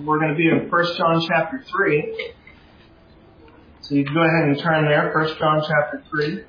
We're going to be in 1 John chapter 3. So you can go ahead and turn there, 1 John chapter 3.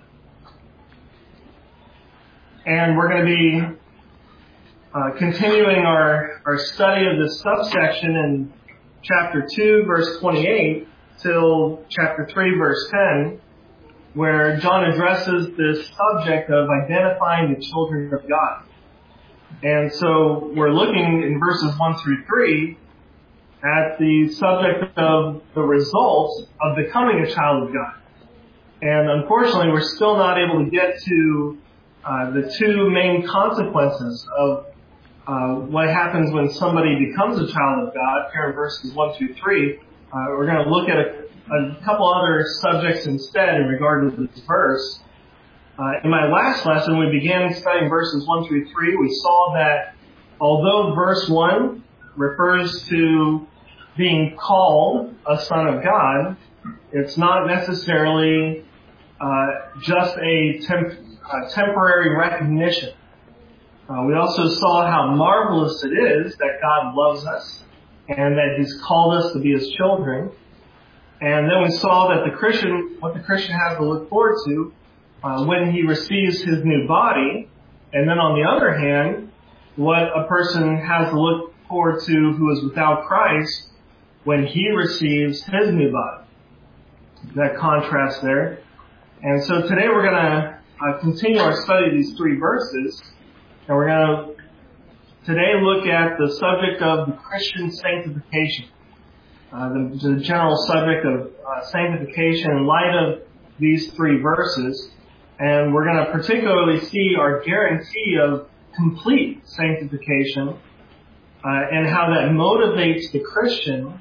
And we're going to be continuing our study of this subsection in chapter 2, verse 28, till chapter 3, verse 10, where John addresses this subject of identifying the children of God. And so we're looking in verses 1 through 3 at the subject of the results of becoming a child of God. And unfortunately, we're still not able to get to the two main consequences of what happens when somebody becomes a child of God, here in verses 1 through 3. We're going to look at a couple other subjects instead in regard to this verse. In my last lesson, we began studying verses 1 through 3. We saw that although verse 1 refers to being called a son of God, it's not necessarily just a temporary recognition. We also saw how marvelous it is that God loves us and that He's called us to be His children. And then we saw that what the Christian has to look forward to when he receives his new body. And then on the other hand, what a person has to look forward to who is without Christ when he receives his new body. That contrast there. And so today we're going to continue our study of these three verses. And we're going to today look at the subject of the Christian sanctification. The general subject of sanctification in light of these three verses. And we're going to particularly see our guarantee of complete sanctification and how that motivates the Christian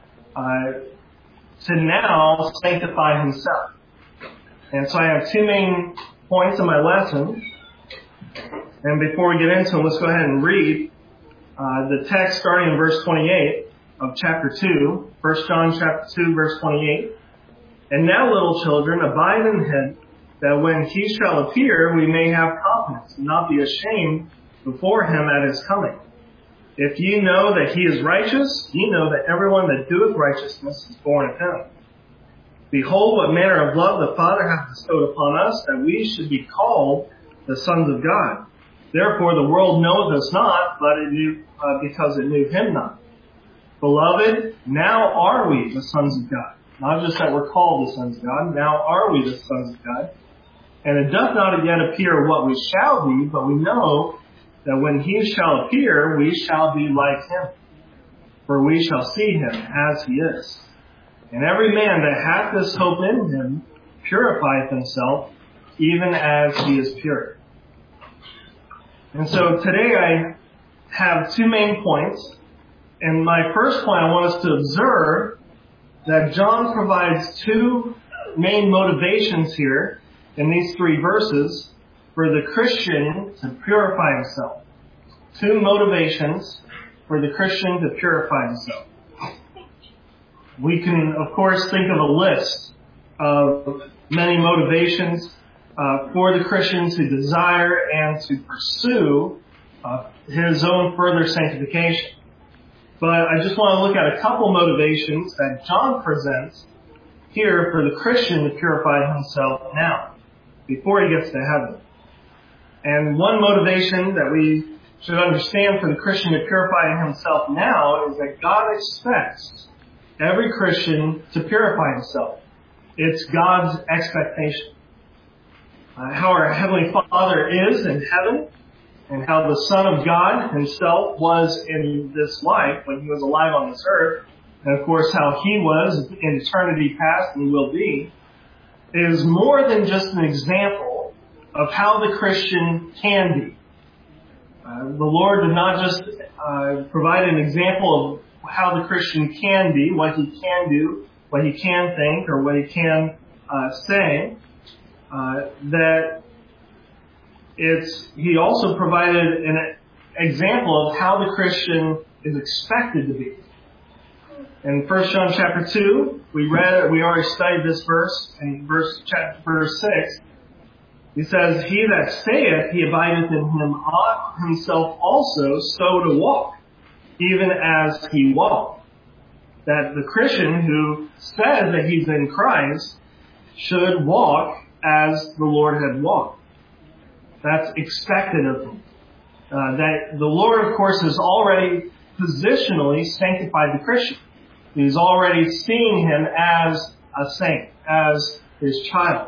to now sanctify himself. And so I have two main points in my lesson. And before we get into them, let's go ahead and read the text starting in verse 28 of chapter 2, 1 John chapter 2, verse 28. And now, little children, abide in Him, that when He shall appear, we may have confidence, and not be ashamed before Him at His coming. If ye know that He is righteous, ye know that everyone that doeth righteousness is born of Him. Behold, what manner of love the Father hath bestowed upon us, that we should be called the sons of God. Therefore the world knoweth us not, but it knew, because it knew Him not. Beloved, now are we the sons of God. Not just that we're called the sons of God, now are we the sons of God. And it doth not yet appear what we shall be, but we know that when He shall appear, we shall be like Him. For we shall see Him as He is. And every man that hath this hope in Him purifieth himself, even as he is pure. And so today I have two main points. And my first point, I want us to observe that John provides two main motivations here in these three verses for the Christian to purify himself. Two motivations for the Christian to purify himself. We can, of course, think of a list of many motivations for the Christian to desire and to pursue his own further sanctification. But I just want to look at a couple motivations that John presents here for the Christian to purify himself now, before he gets to heaven. And one motivation that we should understand for the Christian to purify himself now is that God expects every Christian to purify himself. It's God's expectation. How our Heavenly Father is in heaven, and how the Son of God Himself was in this life when He was alive on this earth, and of course how He was in eternity past and will be, is more than just an example of how the Christian can be. The Lord did not just provide an example of how the Christian can be, what he can do, what he can think, or what he can say. He also provided an example of how the Christian is expected to be. In 1 John chapter 2, we already studied this verse in verse 6. He says, He that saith he abideth in Him ought himself also so to walk. even as he walked. That the Christian who says that he's in Christ should walk as the Lord had walked. That's expected of him. That the Lord, of course, has already positionally sanctified the Christian. He's already seeing him as a saint, as his child.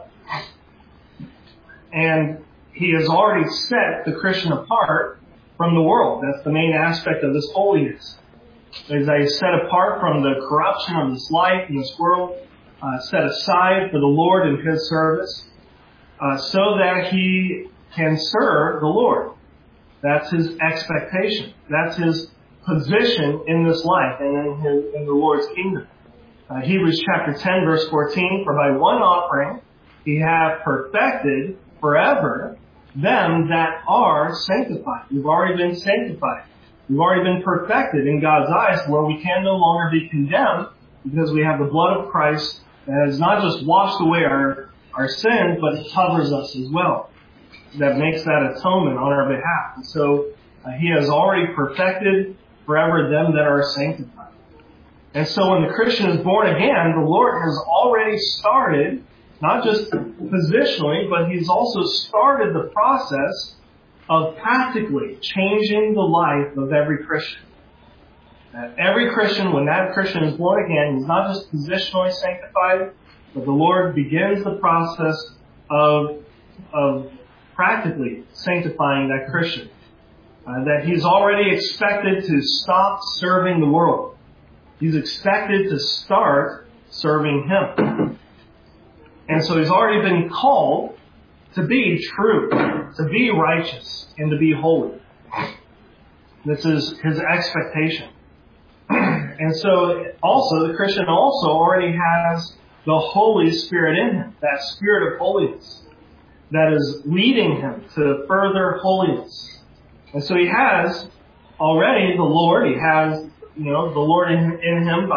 And he has already set the Christian apart from the world. That's the main aspect of this holiness. Is that he's set apart from the corruption of this life and this world, set aside for the Lord in his service, so that he can serve the Lord. That's his expectation. That's his position in this life and in the Lord's kingdom. Hebrews chapter 10, verse 14, for by one offering he hath perfected forever them that are sanctified. We've already been sanctified. We've already been perfected in God's eyes, where we can no longer be condemned because we have the blood of Christ that has not just washed away our sins, but it covers us as well. That makes that atonement on our behalf. And so he has already perfected forever them that are sanctified. And so when the Christian is born again, the Lord has already started, not just positionally, but he's also started the process of practically changing the life of every Christian. Every Christian, when that Christian is born again, he's not just positionally sanctified, but the Lord begins the process of practically sanctifying that Christian. That he's already expected to stop serving the world. He's expected to start serving him. And so he's already been called to be true, to be righteous, and to be holy. This is his expectation. And so also, the Christian also already has the Holy Spirit in him, that spirit of holiness that is leading him to further holiness. And so he has already the Lord. He has, the Lord in him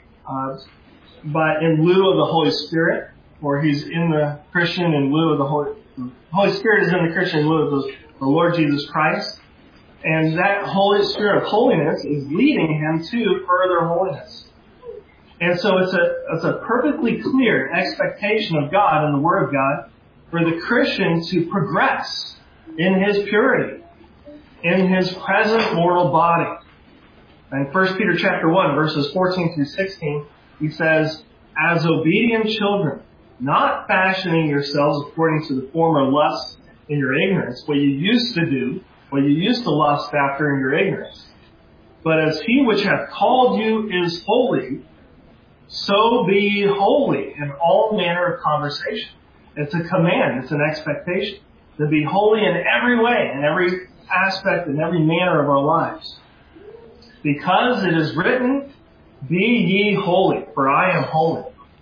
by in lieu of the Holy Spirit, or he's in the Christian in lieu of the Holy Spirit is in the Christian in lieu of the Lord Jesus Christ. And that Holy Spirit of holiness is leading him to further holiness. And so it's a perfectly clear expectation of God and the Word of God for the Christian to progress in his purity, in his present mortal body. In 1 Peter chapter 1, verses 14 through 16, he says, as obedient children, not fashioning yourselves according to the former lusts in your ignorance, what you used to do, what you used to lust after in your ignorance. But as he which hath called you is holy, so be holy in all manner of conversation. It's a command, it's an expectation to be holy in every way, in every aspect, in every manner of our lives. Because it is written, be ye holy, for I am holy.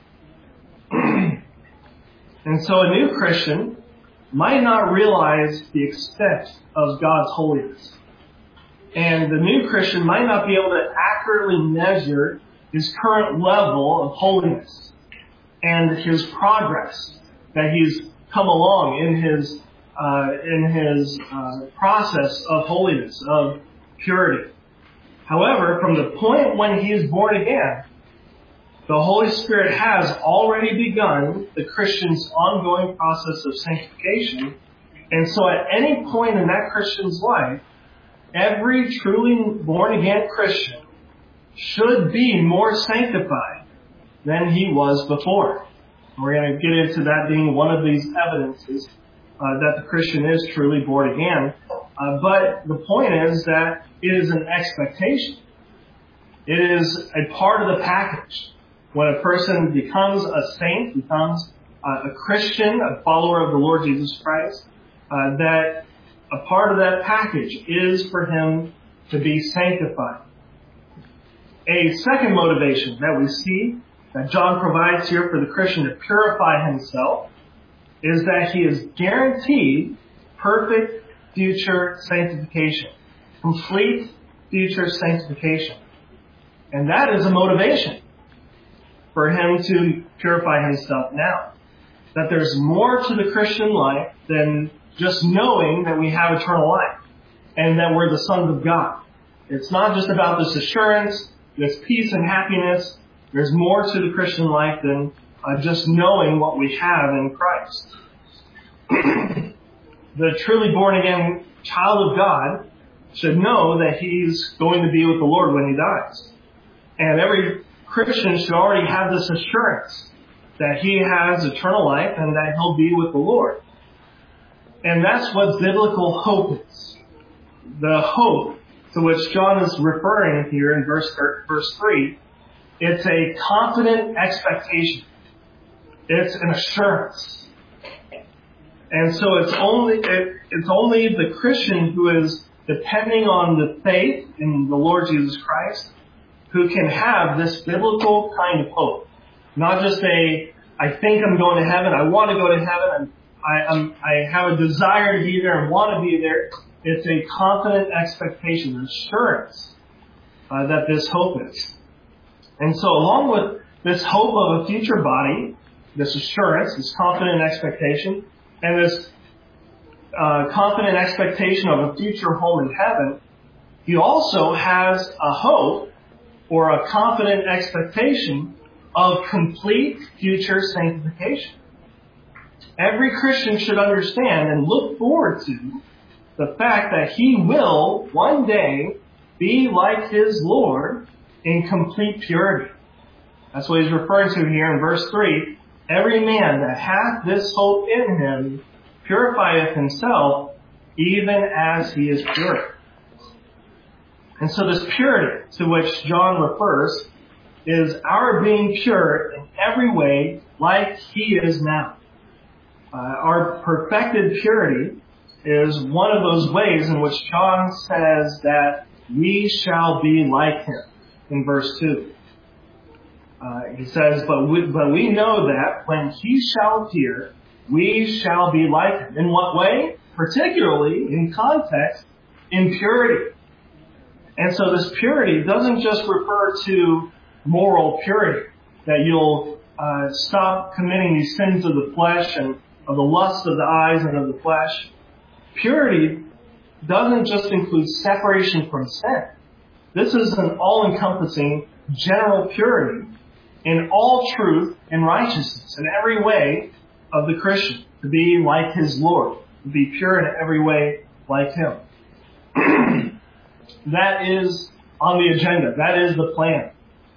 And so a new Christian might not realize the extent of God's holiness. And the new Christian might not be able to accurately measure his current level of holiness and his progress that he's come along in his process of holiness, of purity. However, from the point when he is born again, the Holy Spirit has already begun the Christian's ongoing process of sanctification. And so at any point in that Christian's life, every truly born-again Christian should be more sanctified than he was before. We're going to get into that being one of these evidences that the Christian is truly born again. But the point is that it is an expectation. It is a part of the package. When a person becomes a saint, becomes a Christian, a follower of the Lord Jesus Christ, that a part of that package is for him to be sanctified. A second motivation that we see that John provides here for the Christian to purify himself is that he is guaranteed perfect future sanctification, complete future sanctification. And that is a motivation for him to purify himself now. That there's more to the Christian life than just knowing that we have eternal life and that we're the sons of God. It's not just about this assurance, this peace and happiness. There's more to the Christian life than just knowing what we have in Christ. The truly born-again child of God should know that he's going to be with the Lord when he dies. And every Christian should already have this assurance that he has eternal life and that he'll be with the Lord. And that's what biblical hope is. The hope to which John is referring here in verse 3, it's a confident expectation. It's an assurance. And so it's only the Christian who is depending on the faith in the Lord Jesus Christ who can have this biblical kind of hope. Not just I think I'm going to heaven, I want to go to heaven, I have a desire to be there and want to be there. It's a confident expectation, an assurance that this hope is. And so along with this hope of a future body, this assurance, this confident expectation, and this confident expectation of a future home in heaven, he also has a hope or a confident expectation of complete future sanctification. Every Christian should understand and look forward to the fact that he will one day be like his Lord in complete purity. That's what he's referring to here in verse 3. Every man that hath this hope in him purifieth himself, even as he is pure. And so this purity to which John refers is our being pure in every way like he is now. Our perfected purity is one of those ways in which John says that we shall be like him in verse 2. He says, but we know that when he shall appear, we shall be like him. In what way? Particularly, in context, in purity. And so this purity doesn't just refer to moral purity, that you'll stop committing these sins of the flesh and of the lust of the eyes and of the flesh. Purity doesn't just include separation from sin. This is an all-encompassing general purity in all truth and righteousness, in every way of the Christian, to be like his Lord, to be pure in every way like him. That is on the agenda. That is the plan.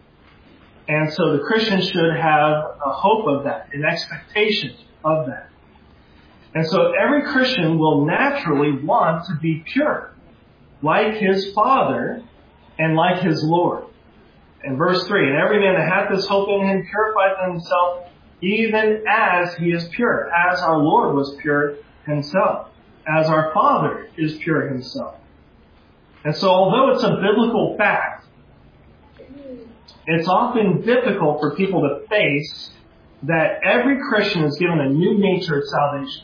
And so the Christian should have a hope of that, an expectation of that. And so every Christian will naturally want to be pure, like his Father and like his Lord. In verse 3, and every man that hath this hope in him purifieth himself, even as he is pure, as our Lord was pure himself, as our Father is pure himself. And so although it's a biblical fact, it's often difficult for people to face that every Christian is given a new nature at salvation.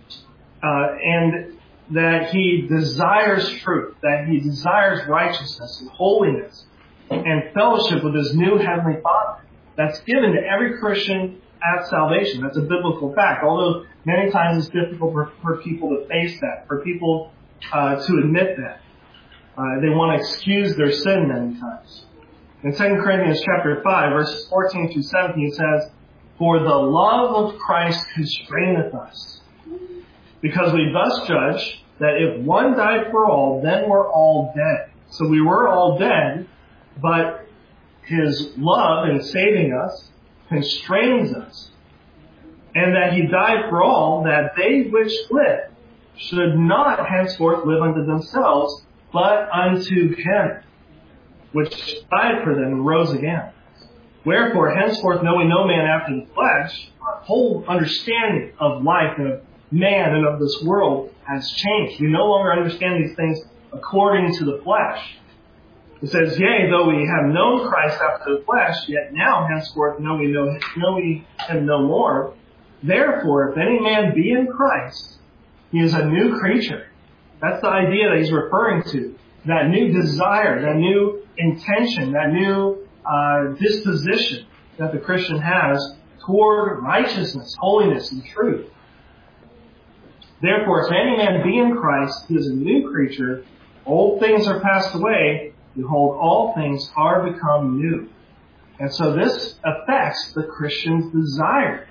And that he desires truth, that he desires righteousness and holiness and fellowship with his new Heavenly Father. That's given to every Christian at salvation. That's a biblical fact, although many times it's difficult for people to face that, for people to admit that. They want to excuse their sin many times. In 2 Corinthians chapter 5, verses 14 through 17, it says, for the love of Christ constraineth us, because we thus judge that if one died for all, then we're all dead. So we were all dead, but his love in saving us constrains us. And that he died for all, that they which live should not henceforth live unto themselves, but unto him, which died for them and rose again. Wherefore, henceforth know we no man after the flesh. Our whole understanding of life and of man and of this world has changed. We no longer understand these things according to the flesh. It says, yea, though we have known Christ after the flesh, yet now henceforth know we him no more. Therefore, if any man be in Christ, he is a new creature. That's the idea that he's referring to. That new desire, that new intention, that new disposition that the Christian has toward righteousness, holiness, and truth. Therefore, if any man be in Christ, he is a new creature. Old things are passed away. behold, all things are become new. And so this affects the Christian's desire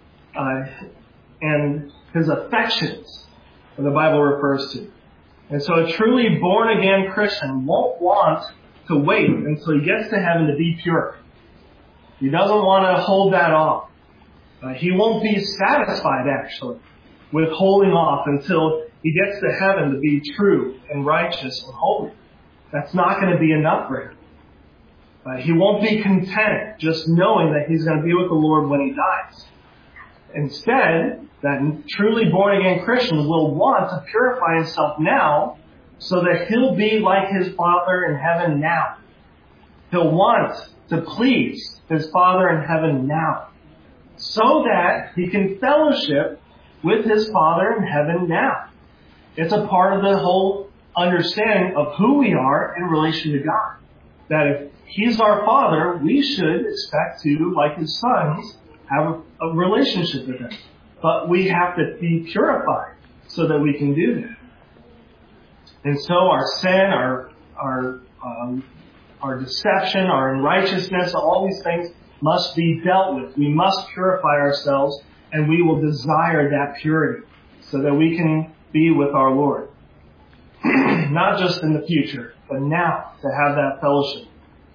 and his affections, what the Bible refers to. And so a truly born-again Christian won't want to wait until he gets to heaven to be pure. He doesn't want to hold that off. He won't be satisfied, actually, with holding off until he gets to heaven to be true and righteous and holy. That's not going to be enough for him. He won't be content just knowing that he's going to be with the Lord when he dies. Instead, that truly born-again Christian will want to purify himself now so that he'll be like his Father in heaven now. He'll want to please his Father in heaven now so that he can fellowship with his Father in heaven now. It's a part of the whole understanding of who we are in relation to God. That if He's our Father, we should expect to, like His sons, have a relationship with Him. But we have to be purified so that we can do that. And so our sin, our deception, our unrighteousness, all these things must be dealt with. We must purify ourselves, and we will desire that purity so that we can be with our Lord. Not just in the future, but now to have that fellowship.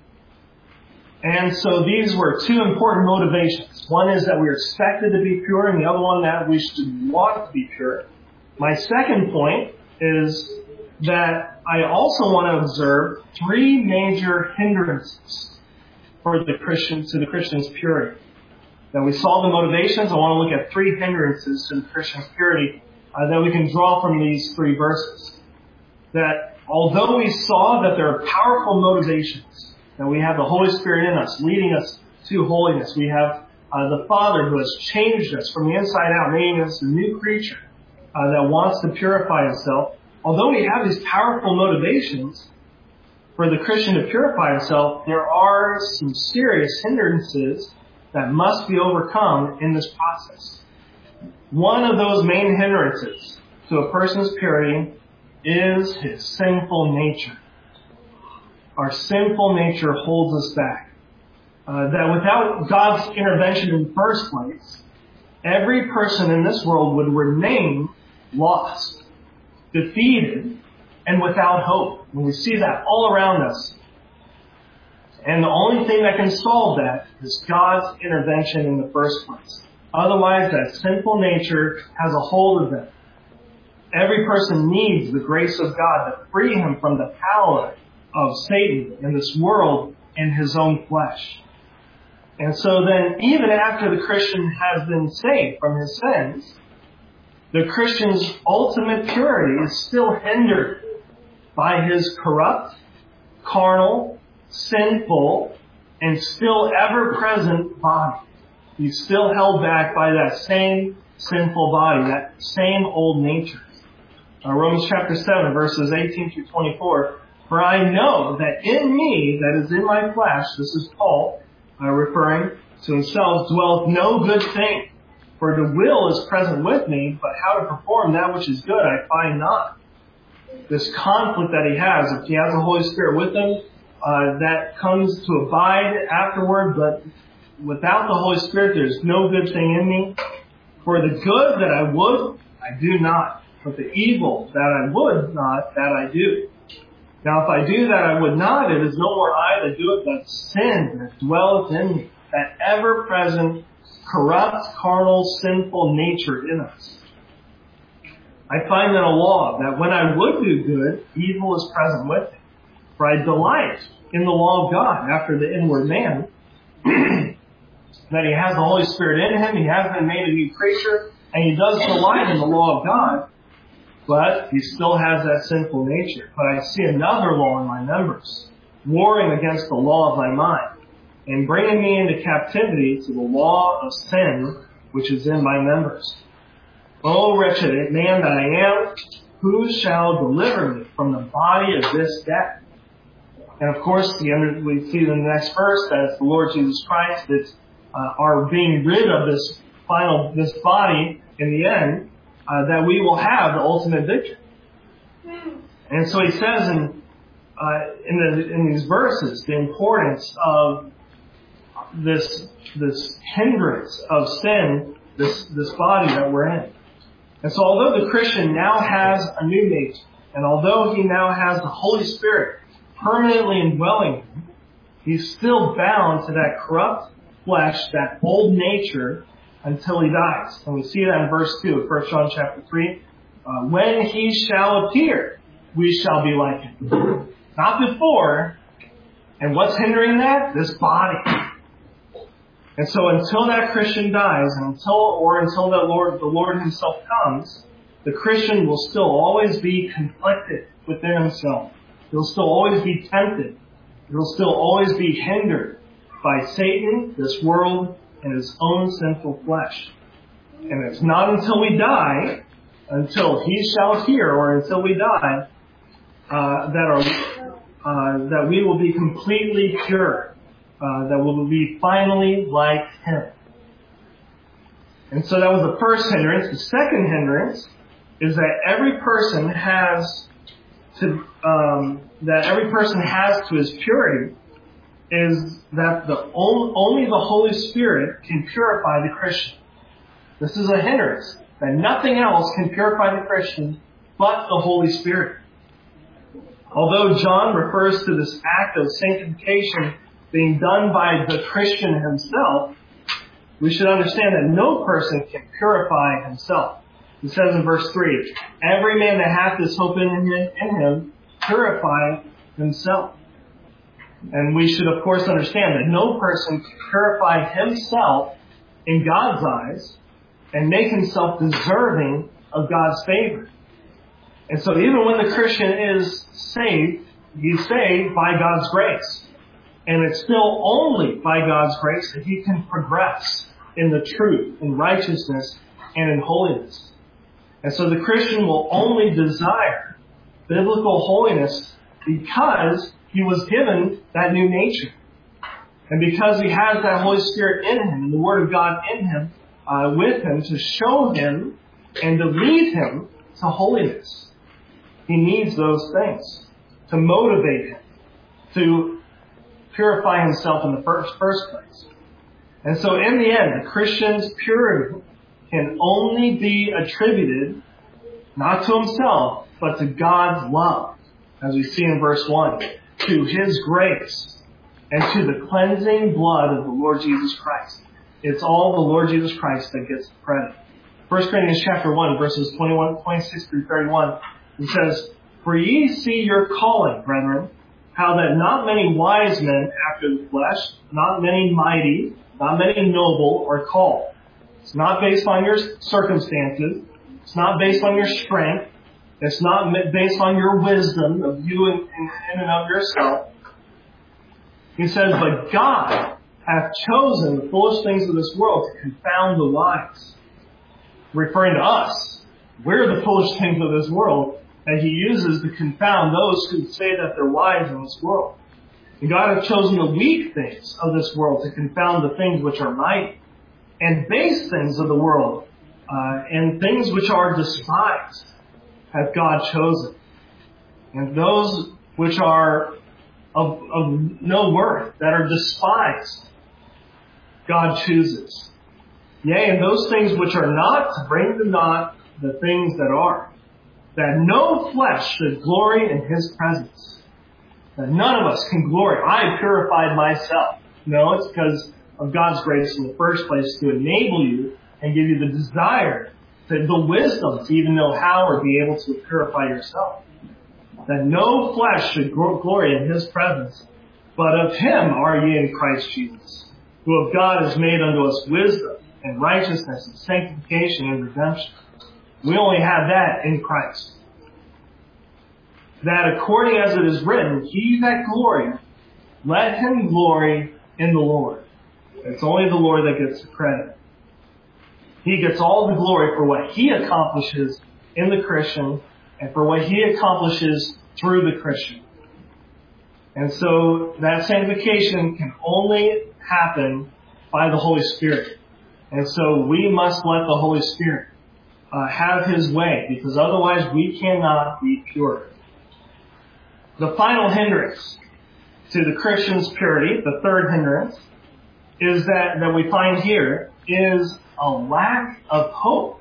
And so these were two important motivations. One is that we're expected to be pure, and the other one that we should want to be pure. My second point is that I also want to observe three major hindrances for the Christian's purity. Now we saw the motivations. I want to look at three hindrances to the Christian's purity that we can draw from these three verses. That although we saw that there are powerful motivations, that we have the Holy Spirit in us, leading us to holiness. We have the Father who has changed us from the inside out, making us a new creature that wants to purify himself. Although we have these powerful motivations for the Christian to purify himself, there are some serious hindrances that must be overcome in this process. One of those main hindrances to a person's purity is his sinful nature. Our sinful nature holds us back. That without God's intervention in the first place, every person in this world would remain lost, defeated, and without hope. And we see that all around us. And the only thing that can solve that is God's intervention in the first place. Otherwise, that sinful nature has a hold of them. Every person needs the grace of God to free him from the power of Satan in this world and his own flesh. And so then, even after the Christian has been saved from his sins, the Christian's ultimate purity is still hindered by his corrupt, carnal, sinful, and still ever-present body. He's still held back by that same sinful body, that same old nature. Romans chapter 7, verses 18 through 24. For I know that in me, that is in my flesh, this is Paul referring to himself, dwelleth no good thing. For the will is present with me, but how to perform that which is good I find not. This conflict that he has, if he has the Holy Spirit with him, that comes to abide afterward, but without the Holy Spirit, there's no good thing in me. For the good that I would, I do not. But the evil that I would not, that I do. Now if I do that I would not, it is no more I that do it, but sin that dwelleth in me. That ever-present, corrupt, carnal, sinful nature in us. I find that a law, that when I would do good, evil is present with me. For I delight in the law of God after the inward man, that he has the Holy Spirit in him, he has been made a new creature, and he does delight in the law of God, but he still has that sinful nature. But I see another law in my members, warring against the law of my mind, and bringing me into captivity to the law of sin, which is in my members. O wretched man that I am, who shall deliver me from the body of this death? And of course, we see in the next verse that it's the Lord Jesus Christ that are being rid of this body in the end, that we will have the ultimate victory. And so he says in in these verses the importance of this hindrance of sin, this body that we're in. And so although the Christian now has a new nature, and although he now has the Holy Spirit permanently indwelling him, he's still bound to that corrupt flesh, that old nature, until he dies. And we see that in verse 2 of 1 John chapter 3. When he shall appear, we shall be like him. Not before. And what's hindering that? This body. And so until that Christian dies, and until the Lord himself comes, the Christian will still always be conflicted within himself. He'll still always be tempted. He'll still always be hindered by Satan, this world, and his own sinful flesh. And it's not until we die, until he shall appear, or until we die, that we will be completely pure. That will be finally like him. And so that was the first hindrance. The second hindrance is that every person has to his purity is that only the Holy Spirit can purify the Christian. This is a hindrance, that nothing else can purify the Christian but the Holy Spirit. Although John refers to this act of sanctification being done by the Christian himself, we should understand that no person can purify himself. It says in verse 3, every man that hath this hope in him purify himself. And we should of course understand that no person can purify himself in God's eyes and make himself deserving of God's favor. And so even when the Christian is saved, he's saved by God's grace. And it's still only by God's grace that he can progress in the truth, in righteousness, and in holiness. And so the Christian will only desire biblical holiness because he was given that new nature. And because he has that Holy Spirit in him, and the Word of God in him, with him, to show him and to lead him to holiness. He needs those things to motivate him to purify himself in the first place. And so in the end, the Christian's purity can only be attributed not to himself, but to God's love, as we see in verse 1, to his grace, and to the cleansing blood of the Lord Jesus Christ. It's all the Lord Jesus Christ that gets the credit. 1 Corinthians chapter 1, verses 26 through 31, it says, For ye see your calling, brethren, how that not many wise men after the flesh, not many mighty, not many noble are called. It's not based on your circumstances. It's not based on your strength. It's not based on your wisdom of you in and of yourself. He says, But God hath chosen the foolish things of this world to confound the wise. Referring to us. We're the foolish things of this world that he uses to confound those who say that they're wise in this world. And God hath chosen the weak things of this world to confound the things which are mighty, and base things of the world, and things which are despised, hath God chosen. And those which are of no worth, that are despised, God chooses. Yea, and those things which are not, to bring to naught the things that are, that no flesh should glory in his presence. That none of us can glory. I purified myself. No, it's because of God's grace in the first place to enable you and give you the desire, the wisdom to even know how or be able to purify yourself. That no flesh should glory in his presence, but of him are ye in Christ Jesus, who of God is made unto us wisdom and righteousness and sanctification and redemption. We only have that in Christ. That according as it is written, he that glorieth, let him glory in the Lord. It's only the Lord that gets the credit. He gets all the glory for what he accomplishes in the Christian and for what he accomplishes through the Christian. And so that sanctification can only happen by the Holy Spirit. And so we must let the Holy Spirit have his way, because otherwise we cannot be pure. The final hindrance to the Christian's purity, the third hindrance, is that we find here is a lack of hope.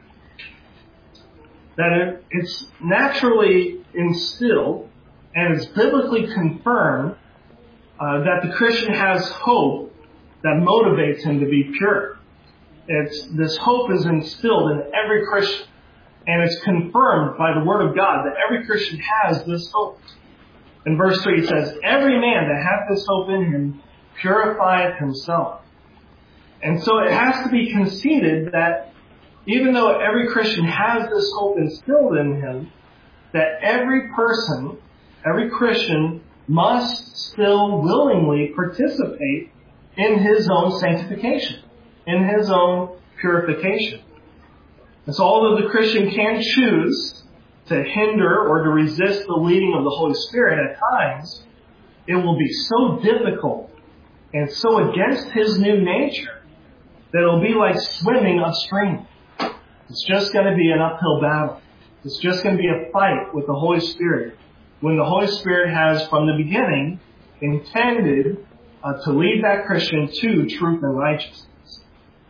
That it's naturally instilled and it's biblically confirmed that the Christian has hope that motivates him to be pure. This hope is instilled in every Christian, and it's confirmed by the Word of God that every Christian has this hope. In verse 3 it says, "Every man that hath this hope in him purifieth himself." And so it has to be conceded that even though every Christian has this hope instilled in him, that every person, every Christian must still willingly participate in his own sanctification, in his own purification. And so although the Christian can choose to hinder or to resist the leading of the Holy Spirit at times, it will be so difficult and so against his new nature that it'll be like swimming upstream. It's just going to be an uphill battle. It's just going to be a fight with the Holy Spirit when the Holy Spirit has from the beginning intended to lead that Christian to truth and righteousness.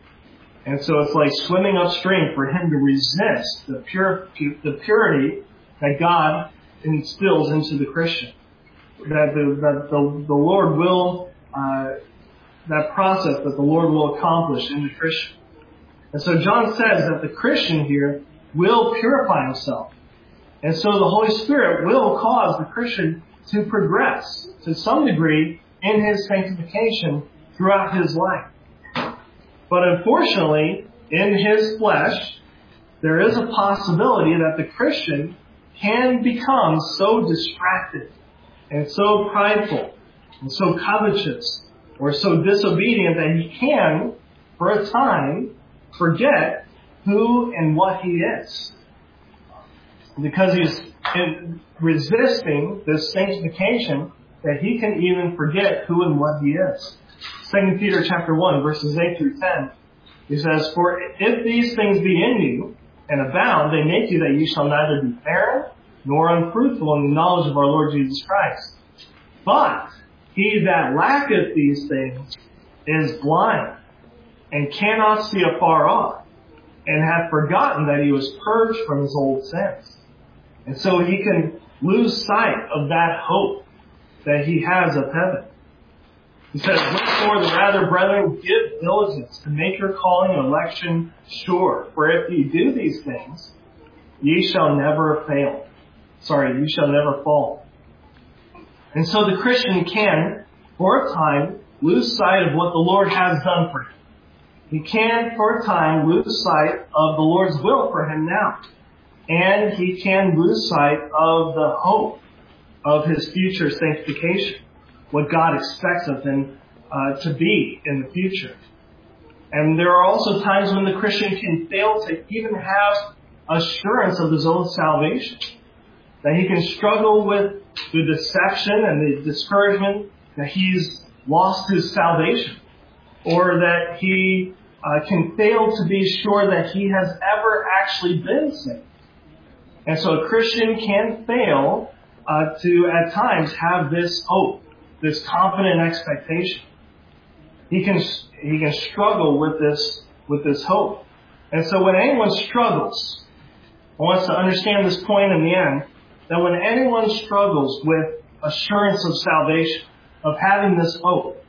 And so it's like swimming upstream for him to resist the purity that God instills into the Christian. That the Lord will, that process that the Lord will accomplish in the Christian. And so John says that the Christian here will purify himself. And so the Holy Spirit will cause the Christian to progress to some degree in his sanctification throughout his life. But unfortunately, in his flesh, there is a possibility that the Christian can become so distracted and so prideful and so covetous or so disobedient that he can, for a time, forget who and what he is. Because he's resisting this sanctification, that he can even forget who and what he is. 2 Peter chapter 1, verses 8 through 10, he says, "For if these things be in you, and abound, they make you that you shall neither be barren, nor unfruitful in the knowledge of our Lord Jesus Christ. But he that lacketh these things is blind, and cannot see afar off, and hath forgotten that he was purged from his old sins." And so he can lose sight of that hope that he has of heaven. He says, "Wherefore the rather, brethren, give diligence to make your calling and election sure. For if ye do these things, ye shall never fail." You shall never fall. And so the Christian can, for a time, lose sight of what the Lord has done for him. He can, for a time, lose sight of the Lord's will for him now. And he can lose sight of the hope of his future sanctification, what God expects of him to be in the future. And there are also times when the Christian can fail to even have assurance of his own salvation. That he can struggle with the deception and the discouragement that he's lost his salvation. Or that he can fail to be sure that he has ever actually been saved. And so a Christian can fail to, at times, have this hope, this confident expectation. He can struggle with this hope. And so when anyone struggles, I want us to understand this point in the end, that when anyone struggles with assurance of salvation, of having this hope,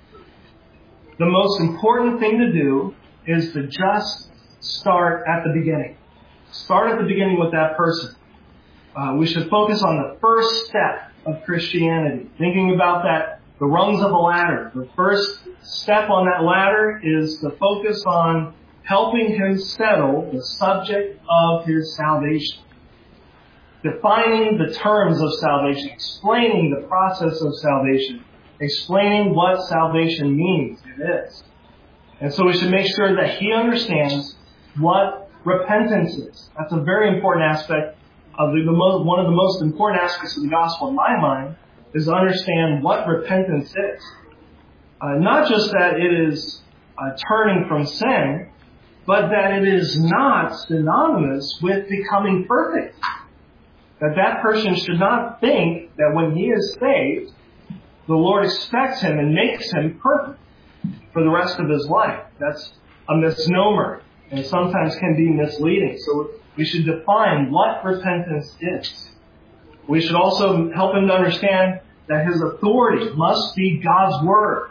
the most important thing to do is to just start at the beginning. Start at the beginning with that person. We should focus on the first step of Christianity. Thinking about that, the rungs of a ladder. The first step on that ladder is to focus on helping him settle the subject of his salvation. Defining the terms of salvation. Explaining the process of salvation. Explaining what salvation means. It is. And so we should make sure that he understands what repentance is. That's a very important aspect of one of the most important aspects of the gospel in my mind, is to understand what repentance is. Not just that it is turning from sin, but that it is not synonymous with becoming perfect. That person should not think that when he is saved, the Lord expects him and makes him perfect for the rest of his life. That's a misnomer and sometimes can be misleading. So we should define what repentance is. We should also help him to understand that his authority must be God's Word.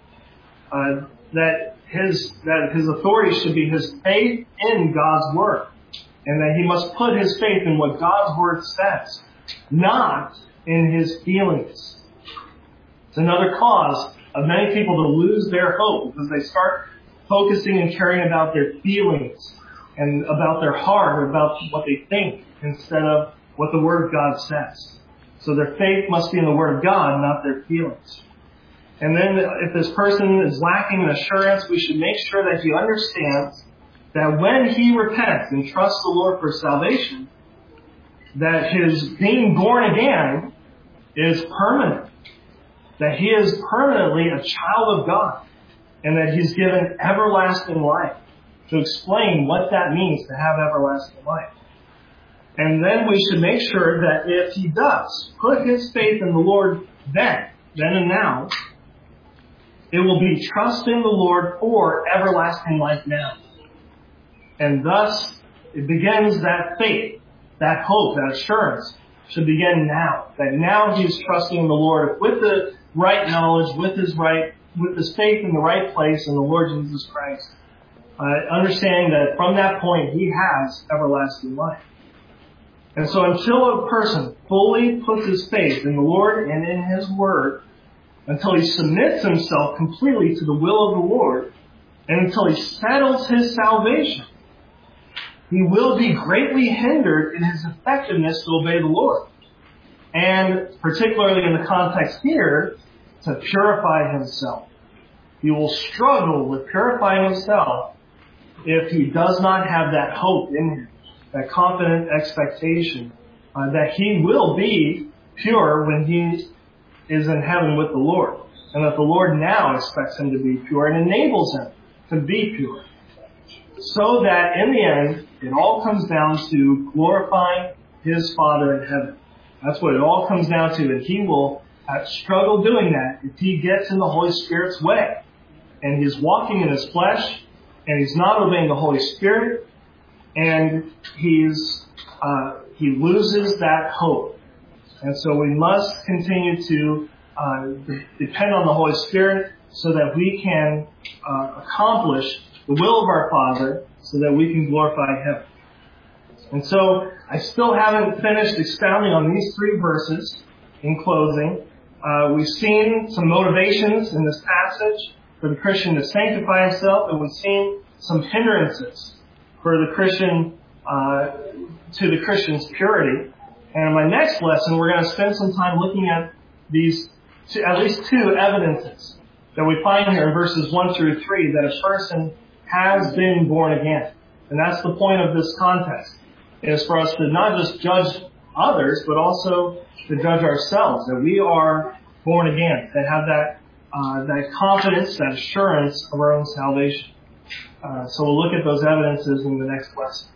That his authority should be his faith in God's Word. And that he must put his faith in what God's Word says, not in his feelings. It's another cause of many people to lose their hope because they start focusing and caring about their feelings and about their heart or about what they think instead of what the Word of God says. So their faith must be in the Word of God, not their feelings. And then if this person is lacking in assurance, we should make sure that he understands that when he repents and trusts the Lord for salvation, that his being born again is permanent. That he is permanently a child of God. And that he's given everlasting life. To explain what that means to have everlasting life. And then we should make sure that if he does put his faith in the Lord then and now, it will be trust in the Lord for everlasting life now. And thus, it begins that faith, that hope, that assurance should begin now. That now he is trusting the Lord with the right knowledge, with his faith in the right place in the Lord Jesus Christ. Understanding that from that point he has everlasting life. And so until a person fully puts his faith in the Lord and in his Word, until he submits himself completely to the will of the Lord, and until he settles his salvation, he will be greatly hindered in his effectiveness to obey the Lord. And particularly in the context here, to purify himself. He will struggle with purifying himself if he does not have that hope in him, that confident expectation that he will be pure when he is in heaven with the Lord. And that the Lord now expects him to be pure and enables him to be pure. So that in the end, it all comes down to glorifying his Father in heaven. That's what it all comes down to. And he will struggle doing that if he gets in the Holy Spirit's way. And he's walking in his flesh, and he's not obeying the Holy Spirit, and he loses that hope. And so we must continue to depend on the Holy Spirit so that we can accomplish the will of our Father so that we can glorify Him. And so I still haven't finished expounding on these 3 verses in closing. We've seen some motivations in this passage for the Christian to sanctify himself, and we've seen some hindrances for the Christian to the Christian's purity. And in my next lesson, we're going to spend some time looking at these at least 2 evidences that we find here in verses 1 through 3 that a person has been born again. And that's the point of this context, is for us to not just judge others, but also to judge ourselves, that we are born again, that have that confidence, that assurance of our own salvation. So we'll look at those evidences in the next lesson.